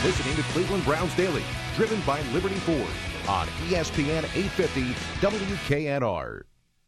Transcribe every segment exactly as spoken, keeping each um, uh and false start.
listening to Cleveland Browns Daily, driven by Liberty Ford on E S P N eight fifty W K N R.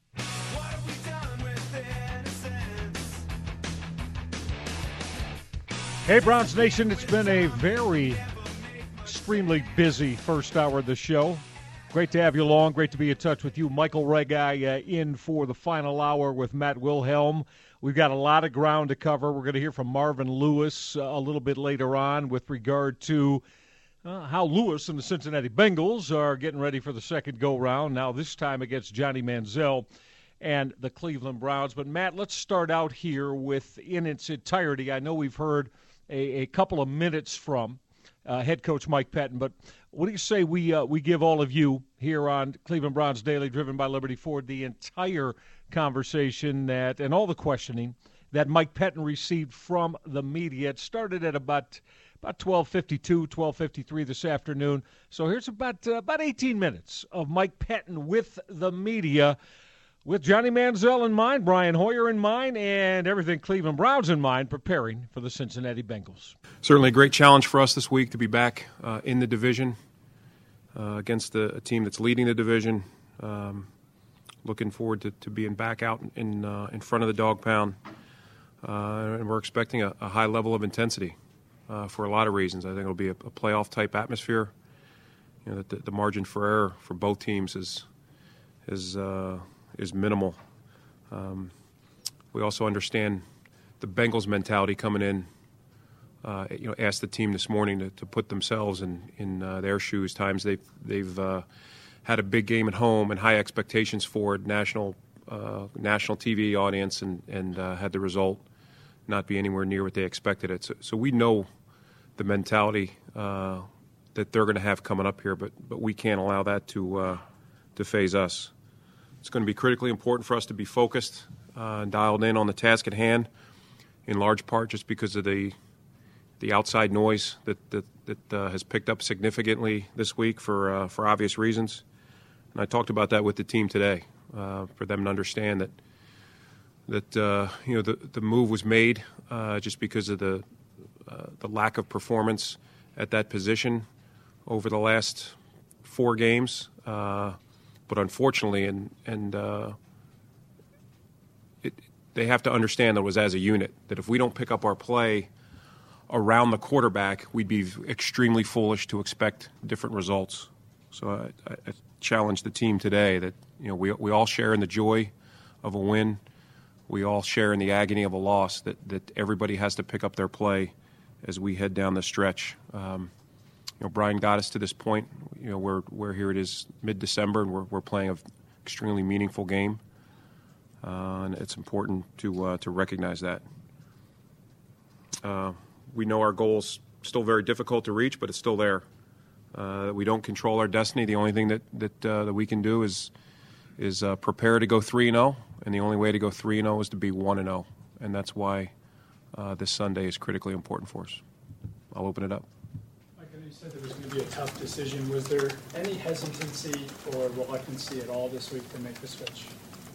Hey, Browns Nation, it's been a very extremely busy first hour of the show. Great to have you along. Great to be in touch with you. Michael Regai uh, in for the final hour with Matt Wilhelm. We've got a lot of ground to cover. We're going to hear from Marvin Lewis uh, a little bit later on with regard to uh, how Lewis and the Cincinnati Bengals are getting ready for the second go-round, now this time against Johnny Manziel and the Cleveland Browns. But, Matt, let's start out here with, in its entirety, I know we've heard a, a couple of minutes from uh, head coach Mike Pettine, but what do you say we uh, we give all of you here on Cleveland Browns Daily, driven by Liberty Ford, the entire conversation that and all the questioning that Mike Pettine received from the media? It started at about about twelve fifty-two, twelve fifty-three this afternoon. So here's about uh, about eighteen minutes of Mike Pettine with the media, with Johnny Manziel in mind, Brian Hoyer in mind, and everything Cleveland Browns in mind, preparing for the Cincinnati Bengals. Certainly a great challenge for us this week to be back uh, in the division uh, against a, a team that's leading the division. Um, looking forward to, to being back out in uh, in front of the dog pound. Uh, and we're expecting a, a high level of intensity uh, for a lot of reasons. I think it'll be a, a playoff-type atmosphere. You know, the, the margin for error for both teams is is uh, is minimal. Um, we also understand the Bengals mentality coming in. Uh, you know, asked the team this morning to, to put themselves in in uh, their shoes. Times they've they've uh, had a big game at home and high expectations for it, national uh, national T V audience, and and uh, had the result not be anywhere near what they expected it. So, so we know the mentality uh, that they're going to have coming up here, but but we can't allow that to uh, to phase us. It's going to be critically important for us to be focused uh, and dialed in on the task at hand, in large part just because of the the outside noise that that, that uh, has picked up significantly this week for uh, for obvious reasons. And I talked about that with the team today, uh, for them to understand that that uh, you know the the move was made uh, just because of the uh, the lack of performance at that position over the last four games. Uh, but unfortunately, and and uh, it, they have to understand that it was as a unit, that if we don't pick up our play around the quarterback, we'd be extremely foolish to expect different results. So I, I challenge the team today that you know we we all share in the joy of a win. We all share in the agony of a loss. That that everybody has to pick up their play as we head down the stretch. Um, you know, Brian got us to this point. You know, we're we're here. It is mid-December, and we're we're playing an extremely meaningful game, uh, and it's important to uh, to recognize that. Uh, we know our goal's still very difficult to reach, but it's still there. Uh, we don't control our destiny. The only thing that that, uh, that we can do is is uh, prepare to go three and zero, and the only way to go three and zero is to be one and zero, and that's why uh, this Sunday is critically important for us. I'll open it up. Michael, you said there was going to be a tough decision. Was there any hesitancy or reluctancy at all this week to make the switch?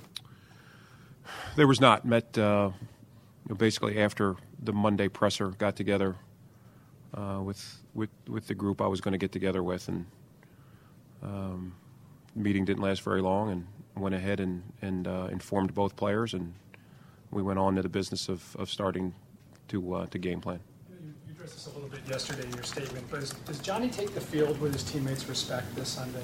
There was not. Met uh, you know, basically after the Monday presser, got together uh, with with with the group I was going to get together with, and um, the meeting didn't last very long, and went ahead and and uh, informed both players, and we went on to the business of, of starting to uh, to game plan. You, you addressed this a little bit yesterday in your statement, but is, does Johnny take the field with his teammates' respect this Sunday?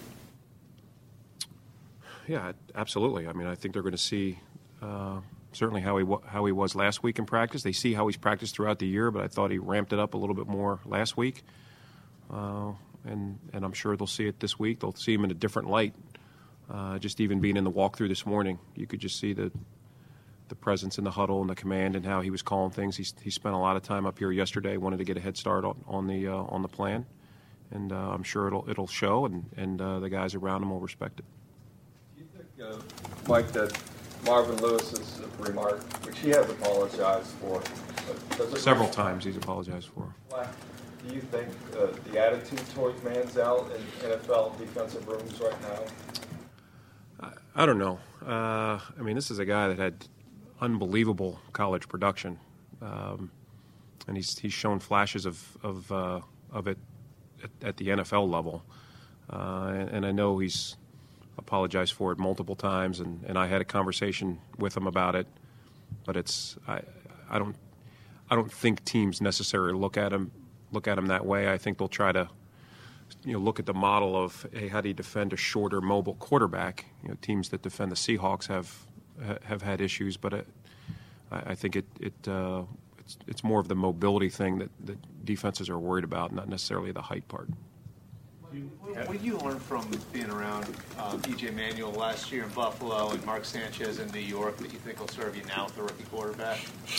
Yeah, absolutely. I mean, I think they're going to see uh, certainly how he how he was last week in practice. They see how he's practiced throughout the year, but I thought he ramped it up a little bit more last week. Uh, and and I'm sure they'll see it this week. They'll see him in a different light. Uh, just even being in the walkthrough this morning, you could just see the the presence in the huddle and the command and how he was calling things. He's, he spent a lot of time up here yesterday, wanted to get a head start on, on the uh, on the plan, and uh, I'm sure it'll it'll show, and and uh, the guys around him will respect it. Do you think, uh, Mike, that Marvin Lewis's remark, which he has apologized for, does it several times he's apologized for? Do you think uh, the attitude towards Manziel in N F L defensive rooms right now? I, I don't know. Uh, I mean, this is a guy that had unbelievable college production, um, and he's he's shown flashes of of, uh, of it at, at the N F L level. Uh, and, and I know he's apologized for it multiple times, and, and I had a conversation with him about it. But it's I I don't I don't think teams necessarily look at him look at him that way. I think they'll try to you know look at the model of, hey, how do you defend a shorter, mobile quarterback? You know, teams that defend the Seahawks have have had issues, but it, I, I think it it uh, it's it's more of the mobility thing that, that defenses are worried about, not necessarily the height part. What did you learn from being around um, E J Manuel last year in Buffalo and Mark Sanchez in New York that you think will serve you now with the rookie quarterback?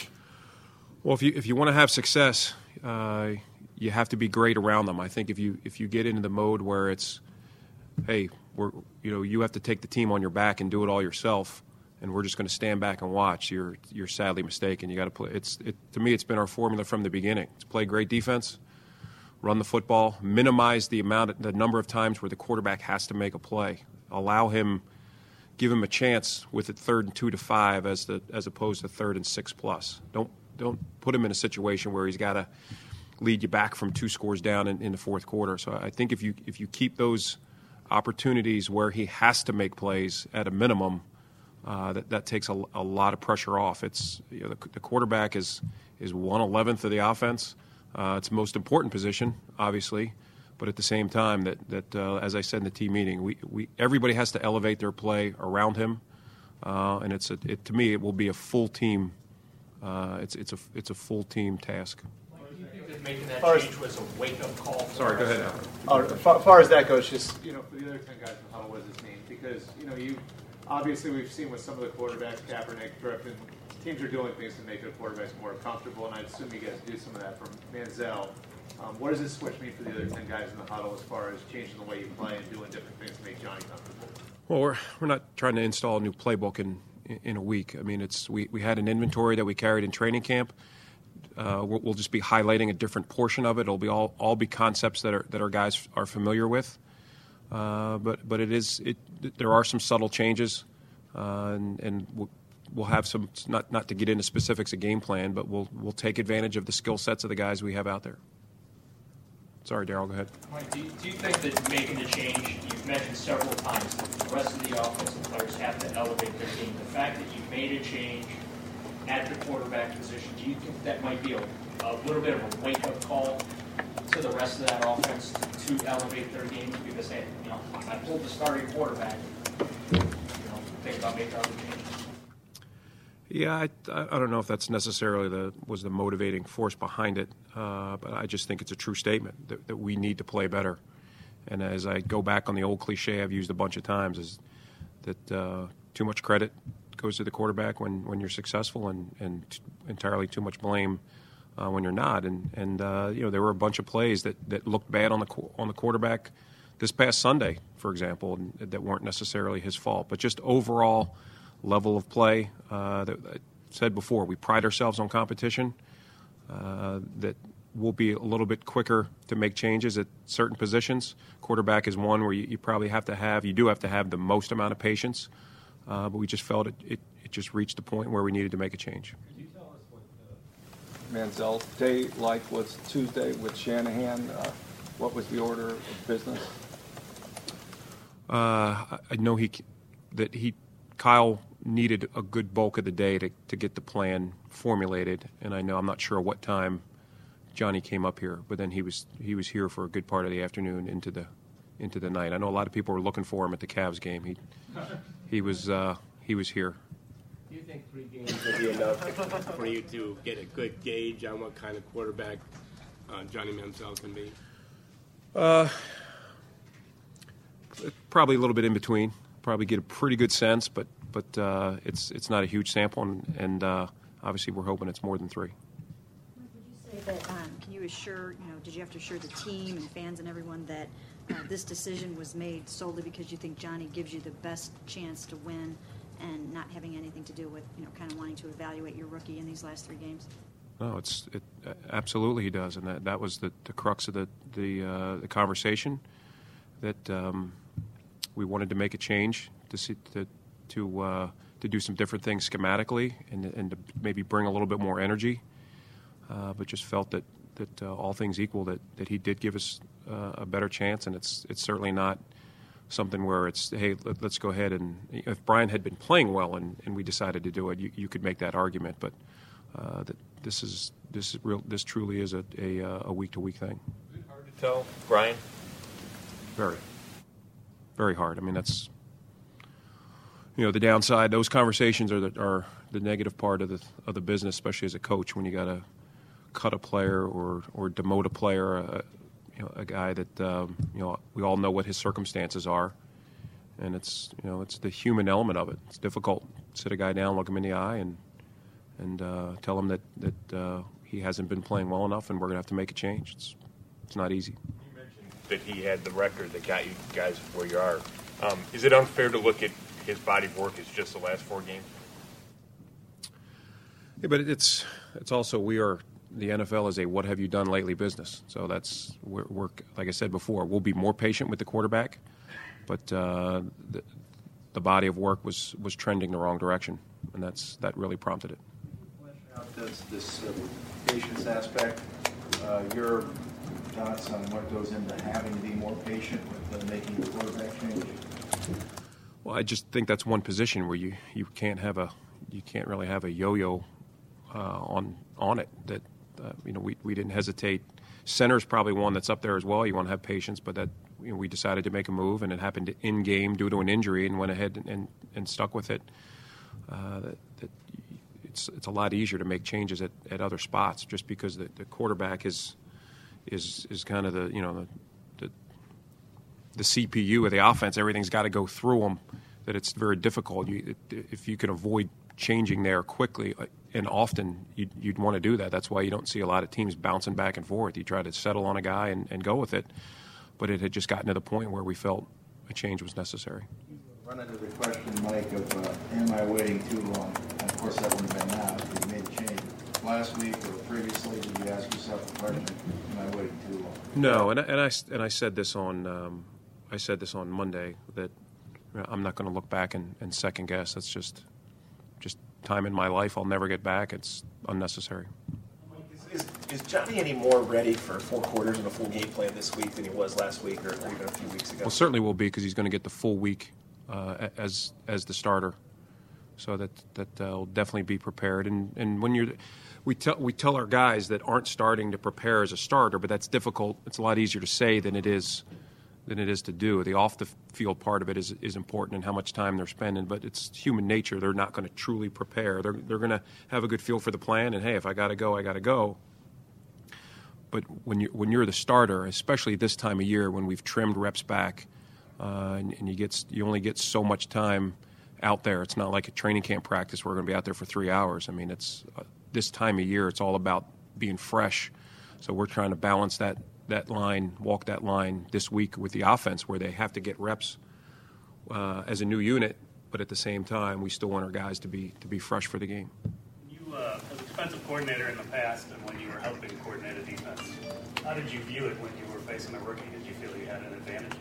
Well, if you if you want to have success, uh, you have to be great around them. I think if you if you get into the mode where it's, hey, we're you know you have to take the team on your back and do it all yourself, and we're just going to stand back and watch, you're you're sadly mistaken. You got to play. It's it, to me, it's been our formula from the beginning. It's play great defense, run the football, minimize the amount, the number of times where the quarterback has to make a play. Allow him, give him a chance with it third and two to five as the as opposed to third and six plus. Don't don't put him in a situation where he's got to lead you back from two scores down in, in the fourth quarter. So I think if you if you keep those opportunities where he has to make plays at a minimum, uh, that that takes a, a lot of pressure off. It's you know, the, the quarterback is is one eleventh of the offense. Uh, it's the most important position, obviously, but at the same time, that that uh, as I said in the team meeting, we, we everybody has to elevate their play around him, uh, and it's a, it, to me it will be a full team. Uh, it's it's a it's a full team task. Do you think that making that Far as- change was a wake-up call? for Sorry, go the ahead, rest Al. Uh, as far, far as that goes, just you know, for the other ten guys in the huddle, what does this mean? Because you know, you obviously we've seen with some of the quarterbacks, Kaepernick, Griffin, teams are doing things to make their quarterbacks more comfortable, and I assume you guys do some of that from Manziel. Um, what does this switch mean for the other ten guys in the huddle as far as changing the way you play and doing different things to make Johnny comfortable? Well, we're we're not trying to install a new playbook in in a week. I mean, it's we, we had an inventory that we carried in training camp. Uh, we'll, we'll just be highlighting a different portion of it. It'll be all all be concepts that are that our guys are familiar with. Uh, but but it is it. There are some subtle changes, uh, and and we'll, we'll have some not not to get into specifics of game plan, but we'll we'll take advantage of the skill sets of the guys we have out there. Sorry, Darryl, go ahead. Mike, do you, do you think that making the change, you've mentioned several times, that the rest of the offensive players have to elevate their game? The fact that you made a change at the quarterback position, do you think that might be a, a little bit of a wake-up call to the rest of that offense to, to elevate their game? Because, hey, you know, I pulled the starting quarterback, you know, think about making other changes. Yeah, I, I don't know if that's necessarily the was the motivating force behind it, uh, but I just think it's a true statement that, that we need to play better. And as I go back on the old cliche I've used a bunch of times, is that uh, too much credit goes to the quarterback when, when you're successful, and, and t- entirely too much blame uh, when you're not. And and uh, you know there were a bunch of plays that, that looked bad on the on the quarterback this past Sunday, for example, and that weren't necessarily his fault, but just overall level of play. Uh, that I said before, we pride ourselves on competition. Uh, that we'll be a little bit quicker to make changes at certain positions. Quarterback is one where you, you probably have to have, you do have to have the most amount of patience. Uh, but we just felt it, it, it just reached a point where we needed to make a change. Could you tell us what uh, Manziel's day like was Tuesday with Shanahan? Uh, what was the order of business? Uh, I I know he that he Kyle needed a good bulk of the day to, to get the plan formulated, and I know I'm not sure what time Johnny came up here, but then he was he was here for a good part of the afternoon into the into the night. I know a lot of people were looking for him at the Cavs game. He he was uh, he was here. Do you think three games will be enough for you to get a good gauge on what kind of quarterback uh, Johnny Manziel can be? Uh, probably a little bit in between. Probably get a pretty good sense, but but uh, it's it's not a huge sample, and, and uh, obviously we're hoping it's more than three. Mike, would you say that, um, can you assure, you know, did you have to assure the team and fans and everyone that uh, this decision was made solely because you think Johnny gives you the best chance to win and not having anything to do with, you know, kind of wanting to evaluate your rookie in these last three games? No, it's it absolutely he does, and that, that was the, the crux of the the, uh, the conversation, that um, we wanted to make a change to see, to to uh, to do some different things schematically and and to maybe bring a little bit more energy, uh, but just felt that that uh, all things equal, that, that he did give us uh, a better chance, and it's it's certainly not something where it's, hey, let, let's go ahead and, if Brian had been playing well and, and we decided to do it, you, you could make that argument, but uh, that this is this is real. This truly is a a, a week-to-week thing. Is it hard to tell, Brian? Very, very hard. I mean, that's, you know, the downside. Those conversations are the, are the negative part of the of the business, especially as a coach, when you got to cut a player or or demote a player, uh, you know, a guy that um, you know, we all know what his circumstances are, and it's, you know, it's the human element of it. It's difficult. Sit a guy down, look him in the eye, and and uh, tell him that that uh, he hasn't been playing well enough, and we're going to have to make a change. It's it's not easy. You mentioned that he had the record that got you guys where you are. Um, is it unfair to look at his body of work as just the last four games? Yeah, but it's it's also, we are, the N F L is a what have you done lately business. So that's, we're, we're like I said before, we'll be more patient with the quarterback, but uh, the, the body of work was, was trending the wrong direction, and that's that really prompted it. Does this uh, patience aspect, uh, your thoughts on what goes into having to be more patient with uh, making the quarterback change? Well, I just think that's one position where you, you can't have a you can't really have a yo-yo uh, on on it. That uh, you know, we, we didn't hesitate. Center's probably one that's up there as well. You want to have patience, but that, you know, we decided to make a move, and it happened in game due to an injury, and went ahead and, and, and stuck with it. Uh, that, that it's it's a lot easier to make changes at, at other spots, just because the, the quarterback is is is kind of the, you know, the, the the C P U of the offense. Everything's got to go through them. That it's very difficult. You, if you can avoid changing there quickly and often, you'd, you'd want to do that. That's why you don't see a lot of teams bouncing back and forth. You try to settle on a guy and, and go with it. But it had just gotten to the point where we felt a change was necessary. Run into the question, Mike, of uh, am I waiting too long? And of course, that wouldn't have been now if you made a change. Last week or previously, did you ask yourself the question, am I waiting too long? No, and I, and I, and I said this on um, I said this on Monday, that I'm not going to look back and, and second guess. That's just just time in my life I'll never get back. It's unnecessary. Is, is, is Johnny any more ready for four quarters and a full game plan this week than he was last week or, or even a few weeks ago? Well, certainly will be, because he's going to get the full week uh, as as the starter. So that that uh, will definitely be prepared. And and when you're, we tell we tell our guys that aren't starting to prepare as a starter, but that's difficult. It's a lot easier to say than it is. than it is to do. The off-the-field part of it is is important, and how much time they're spending, but it's human nature. They're not going to truly prepare. They're they're going to have a good feel for the plan, and, hey, if I got to go, I got to go. But when you're, when you're the starter, especially this time of year when we've trimmed reps back, uh, and, and you get you only get so much time out there. It's not like a training camp practice where we're going to be out there for three hours. I mean, it's uh, this time of year, it's all about being fresh. So we're trying to balance that that line, walk that line this week with the offense, where they have to get reps uh, as a new unit, but at the same time, we still want our guys to be to be fresh for the game. You, uh, as a defensive coordinator in the past, and when you were helping coordinate a defense, how did you view it when you were facing a rookie? Did you feel you had an advantage?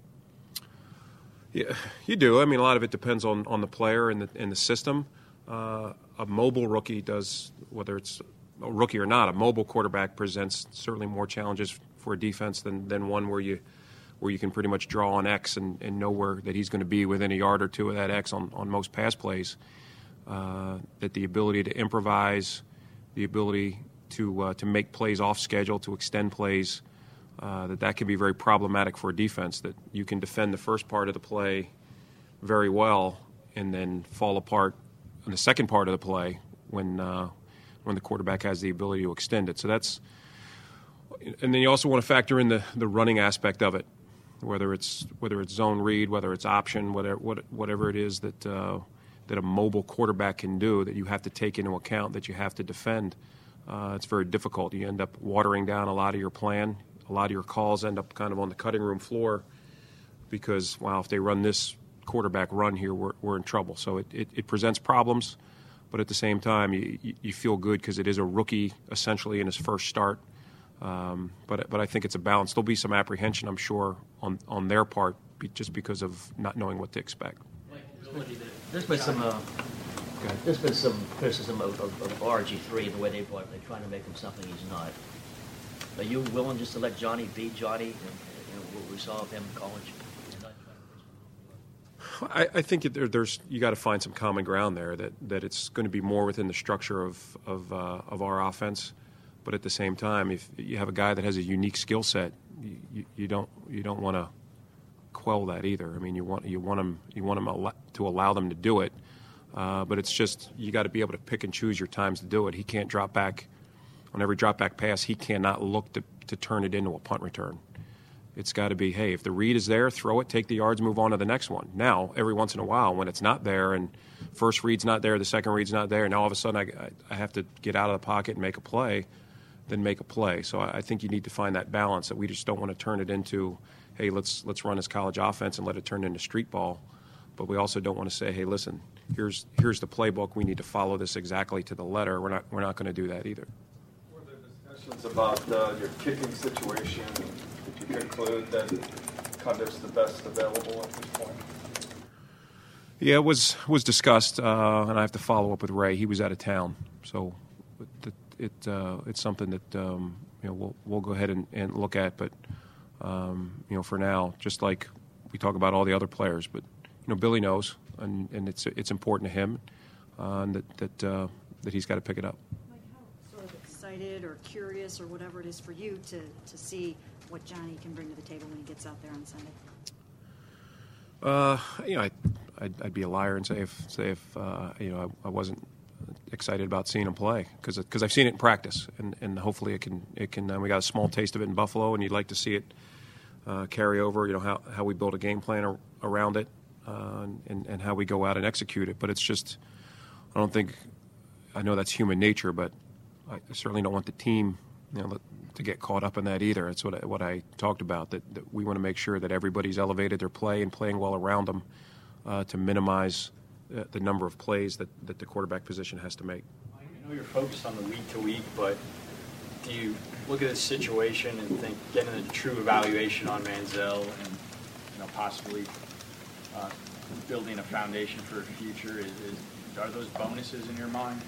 Yeah, you do. I mean, a lot of it depends on, on the player and the and the system. Uh, a mobile rookie does, whether it's a rookie or not, a mobile quarterback presents certainly more challenges for a defense than, than one where you where you can pretty much draw on X and, and know where that he's going to be within a yard or two of that X on, on most pass plays. Uh, that the ability to improvise, the ability to uh, to make plays off schedule, to extend plays, uh, that that can be very problematic for a defense. That you can defend the first part of the play very well and then fall apart in the second part of the play when uh, when the quarterback has the ability to extend it. So that's, and then you also want to factor in the, the running aspect of it, whether it's whether it's zone read, whether it's option, whatever whatever it is that uh, that a mobile quarterback can do, that you have to take into account, that you have to defend. Uh, it's very difficult. You end up watering down a lot of your plan. A lot of your calls end up kind of on the cutting room floor because, wow, if they run this quarterback run here, we're we're in trouble. So it, it, it presents problems, but at the same time, you you feel good because it is a rookie essentially in his first start. Um, but but I think it's a balance. There'll be some apprehension, I'm sure, on, on their part, be, just because of not knowing what to expect. There's been some uh, there's been some criticism of, of, of R G three, the way they brought. They're trying to make him something he's not. Are you willing just to let Johnny be Johnny, and, you know, what we saw of him in college? I, I think there, there's you got to find some common ground there. That, that it's going to be more within the structure of of, uh, of our offense, but at the same time, if you have a guy that has a unique skill set, you, you, you don't you don't want to quell that either. I mean, you want you want them you want them to allow them to do it, uh, but it's just you got to be able to pick and choose your times to do it. He can't drop back on every drop back pass. He cannot look to to turn it into a punt return. It's got to be, hey, if the read is there, throw it, take the yards, move on to the next one. Now, every once in a while, when it's not there and first read's not there, the second read's not there, and now all of a sudden I, I have to get out of the pocket and make a play, then make a play. So I think you need to find that balance, that we just don't want to turn it into, hey, let's let's run this college offense and let it turn into street ball. But we also don't want to say, hey, listen, here's here's the playbook. We need to follow this exactly to the letter. We're not we're not going to do that either. Were there discussions about uh, your kicking situation? Did you conclude that Cundiff's the best available at this point? Yeah, it was was discussed, uh, and I have to follow up with Ray. He was out of town, so it, it uh, it's something that um, you know we'll we'll go ahead and, and look at. But um, you know, for now, just like we talk about all the other players, but you know, Billy knows, and, and it's it's important to him, uh, and that that uh, that he's got to pick it up. Mike, how sort of excited or curious or whatever it is for you to to see what Johnny can bring to the table when he gets out there on Sunday? Uh, you know, I, I'd, I'd be a liar and say if say if uh, you know I, I wasn't excited about seeing him play because because I've seen it in practice and, and hopefully it can it can uh, we got a small taste of it in Buffalo and you'd like to see it uh, carry over. You know how, how we build a game plan ar- around it uh, and and how we go out and execute it. But it's just I don't think I know that's human nature, but I certainly don't want the team you know to get caught up in that either. It's what I, what I talked about, that, that we want to make sure that everybody's elevated their play and playing well around them uh, to minimize uh, the number of plays that, that the quarterback position has to make. I know you're focused on the week to week, but do you look at this situation and think getting a true evaluation on Manziel and you know possibly uh, building a foundation for the future, is, is, are those bonuses in your mind?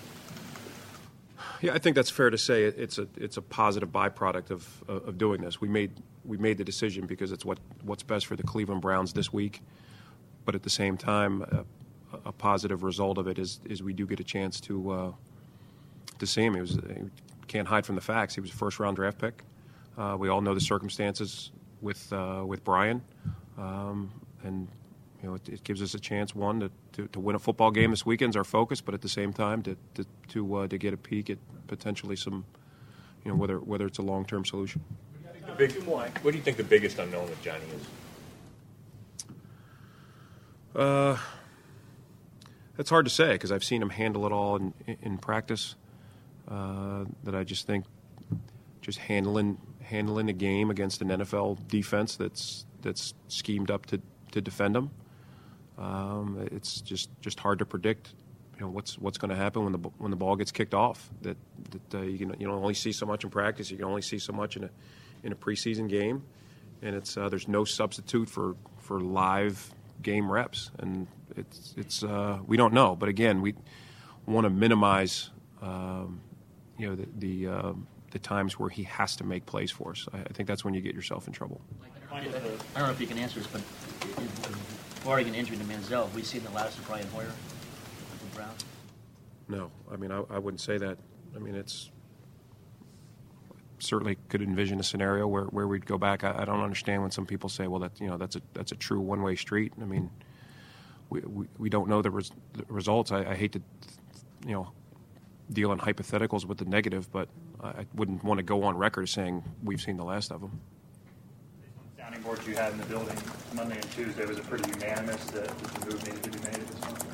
Yeah, I think that's fair to say. It's a it's a positive byproduct of of doing this. We made we made the decision because it's what what's best for the Cleveland Browns this week. But at the same time, a, a positive result of it is is we do get a chance to uh, to see him. He was can't hide from the facts. He was a first round draft pick. Uh, we all know the circumstances with uh, with Brian, um, and you know it, it gives us a chance one to, to, to win a football game this weekend is our focus, but at the same time to to to, uh, to get a peek at potentially some, you know, whether whether it's a long term solution. The big, what do you think the biggest unknown with Johnny is? Uh, that's hard to say because I've seen him handle it all in in practice. Uh, that I just think, just handling handling a game against an N F L defense that's that's schemed up to, to defend him. Um, it's just, just hard to predict, you know, what's what's going to happen when the when the ball gets kicked off. That that uh, you can you know only see so much in practice. You can only see so much in a in a preseason game, and it's uh, there's no substitute for, for live game reps. And it's it's uh, we don't know. But again, we want to minimize um, you know the the, uh, the times where he has to make plays for us. I, I think that's when you get yourself in trouble. I don't know if you can answer this, but barring an injury to Manziel, have we seen the last of Brian Hoyer with the Browns? No, I mean I, I wouldn't say that. I mean it's certainly could envision a scenario where, where we'd go back. I, I don't understand when some people say, well, that you know that's a that's a true one way street. I mean, we we, we don't know the, res, the results. I, I hate to you know deal in hypotheticals with the negative, but I wouldn't want to go on record saying we've seen the last of them. Sounding boards you had in the building Monday and Tuesday, was it pretty unanimous that the move needed to be made at this point?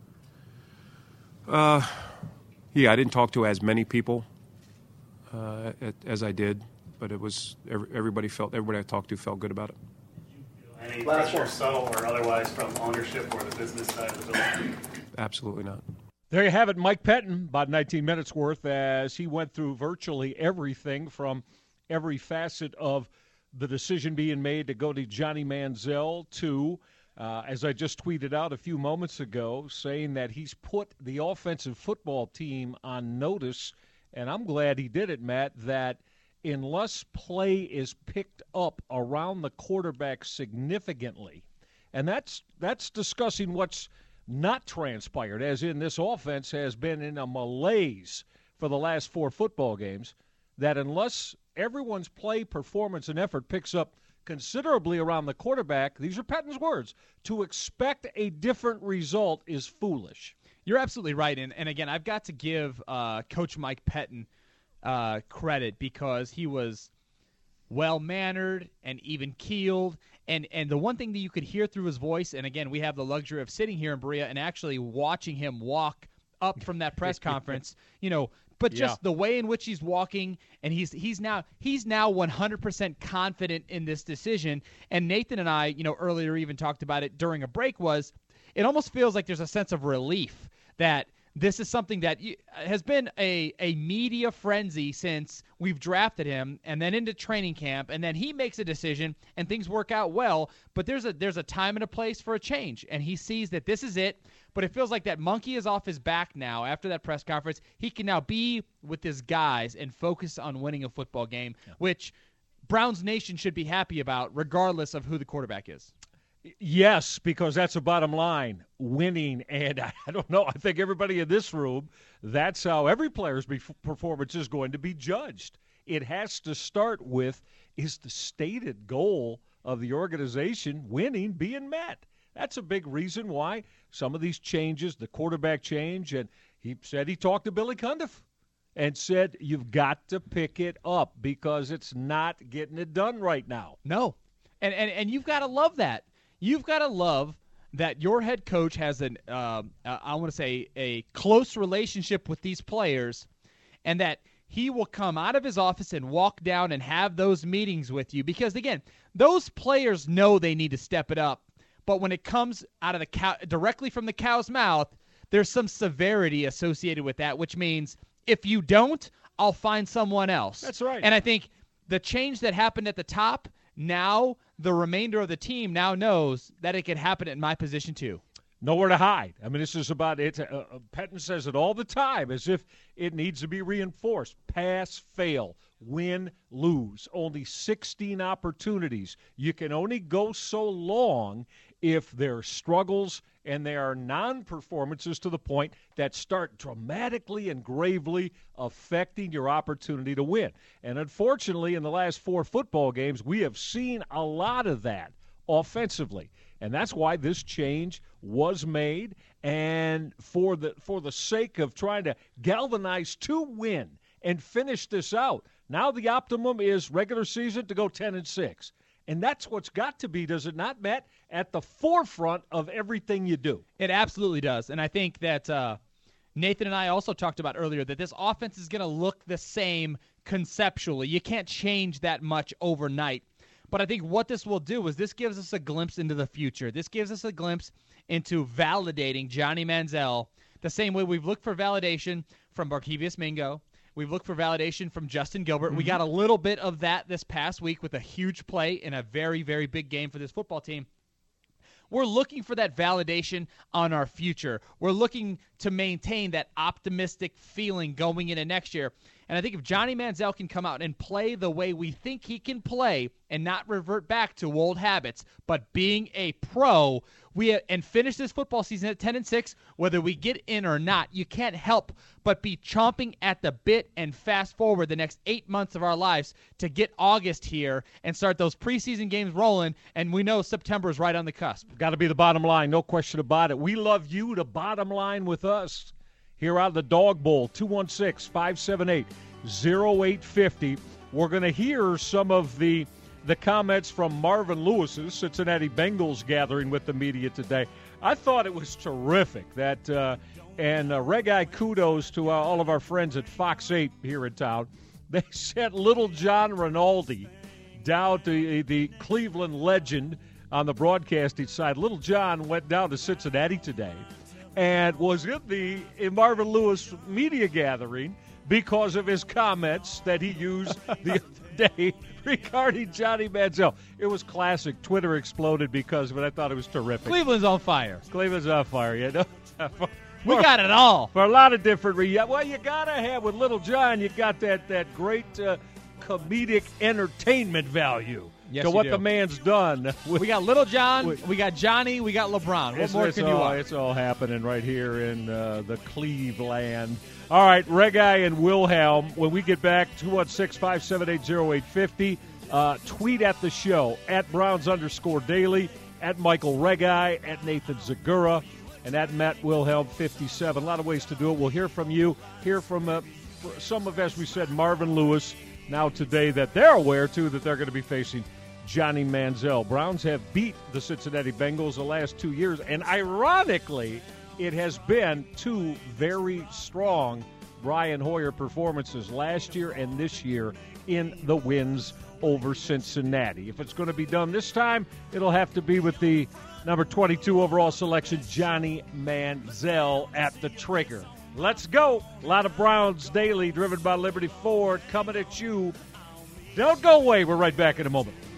Uh, yeah, I didn't talk to as many people uh, as I did, but it was everybody felt everybody I talked to felt good about it. Any pressure, subtle or otherwise, from ownership or the business side of the building? Absolutely not. There you have it, Mike Pettine, about nineteen minutes worth, as he went through virtually everything from every facet of the decision being made to go to Johnny Manziel to, uh, as I just tweeted out a few moments ago, saying that he's put the offensive football team on notice, and I'm glad he did it, Matt, that unless play is picked up around the quarterback significantly, and that's that's discussing what's not transpired, as in this offense has been in a malaise for the last four football games, that unless everyone's play, performance, and effort picks up considerably around the quarterback, these are Pettine's words, to expect a different result is foolish. You're absolutely right. And, and again, I've got to give uh, Coach Mike Pettine uh, credit because he was well-mannered and even-keeled. And, and the one thing that you could hear through his voice, and again, we have the luxury of sitting here in Berea and actually watching him walk up from that press conference, you know, but just yeah. the way in which he's walking, and he's he's now he's now one hundred percent confident in this decision. And Nathan and I, you know, earlier even talked about it during a break, was it almost feels like there's a sense of relief that this is something that has been a, a media frenzy since we've drafted him and then into training camp, and then he makes a decision and things work out well, but there's a there's a time and a place for a change, and he sees that this is it. But it feels like that monkey is off his back now after that press conference. He can now be with his guys and focus on winning a football game, yeah. which Browns Nation should be happy about regardless of who the quarterback is. Yes, because that's the bottom line, winning. And I, I don't know, I think everybody in this room, that's how every player's be- performance is going to be judged. It has to start with, is the stated goal of the organization, winning, being met? That's a big reason why some of these changes, the quarterback change, and he said he talked to Billy Cundiff and said you've got to pick it up because it's not getting it done right now. No, and and, and you've got to love that. You've got to love that your head coach has an, uh, I want to say, a close relationship with these players, and that he will come out of his office and walk down and have those meetings with you because, again, those players know they need to step it up. But when it comes out of the cow, directly from the cow's mouth, there's some severity associated with that, which means if you don't, I'll find someone else. That's right. And I think the change that happened at the top, now the remainder of the team now knows that it could happen at my position too. Nowhere to hide. I mean, this is about it. Uh, Pettine says it all the time as if it needs to be reinforced. Pass, fail, win, lose. Only sixteen opportunities. You can only go so long if there are struggles and there are non-performances to the point that start dramatically and gravely affecting your opportunity to win. And unfortunately, in the last four football games, we have seen a lot of that offensively. And that's why this change was made. And for the for the sake of trying to galvanize to win and finish this out, now the optimum is regular season to go ten and six. And that's what's got to be, does it not, Matt, at the forefront of everything you do? It absolutely does. And I think that uh, Nathan and I also talked about earlier that this offense is going to look the same conceptually. You can't change that much overnight. But I think what this will do is this gives us a glimpse into the future. This gives us a glimpse into validating Johnny Manziel the same way we've looked for validation from Barkevious Mingo. We've looked for validation from Justin Gilbert. Mm-hmm. We got a little bit of that this past week with a huge play in a very, very big game for this football team. We're looking for that validation on our future. We're looking to maintain that optimistic feeling going into next year. And I think if Johnny Manziel can come out and play the way we think he can play and not revert back to old habits, but being a pro, we and finish this football season at ten and six, whether we get in or not, you can't help but be chomping at the bit and fast forward the next eight months of our lives to get August here and start those preseason games rolling, and we know September is right on the cusp. Got to be the bottom line, no question about it. We love you to bottom line with us. Here out of the Dog Bowl, two one six, five seven eight, zero eight five zero. We're going to hear some of the the comments from Marvin Lewis's Cincinnati Bengals gathering with the media today. I thought it was terrific. That uh, and uh, Regai, kudos to uh, all of our friends at Fox eight here in town. They sent Little John Rinaldi down to the Cleveland legend on the broadcasting side. Little John went down to Cincinnati today and was in the in Marvin Lewis media gathering because of his comments that he used the other day regarding Johnny Manziel. It was classic. Twitter exploded because of it. I thought it was terrific. Cleveland's on fire. Cleveland's on fire, you know. We got it all. For a lot of different reasons. Well, you got to have, with Little John, you got that, that great uh, comedic entertainment value Yes, to you what do. the man's done. We got Little John, with- we got Johnny, we got LeBron. What It's, more it's can you all, want? It's all happening right here in uh, the Cleveland. All right, Regai and Wilhelm, when we get back, two one six, five seven eight, zero eight five zero. Uh, tweet at the show, at Browns underscore daily, at Michael Regai, at Nathan Zagura, and at Matt Wilhelm fifty-seven. A lot of ways to do it. We'll hear from you, hear from uh, some of, as we said, Marvin Lewis, now today that they're aware, too, that they're going to be facing Johnny Manziel. Browns have beat the Cincinnati Bengals the last two years, and ironically, it has been two very strong Brian Hoyer performances last year and this year in the wins over Cincinnati. If it's going to be done this time, it'll have to be with the number twenty-two overall selection, Johnny Manziel, at the trigger. Let's go. A lot of Browns Daily, driven by Liberty Ford, coming at you. Don't go away. We're right back in a moment.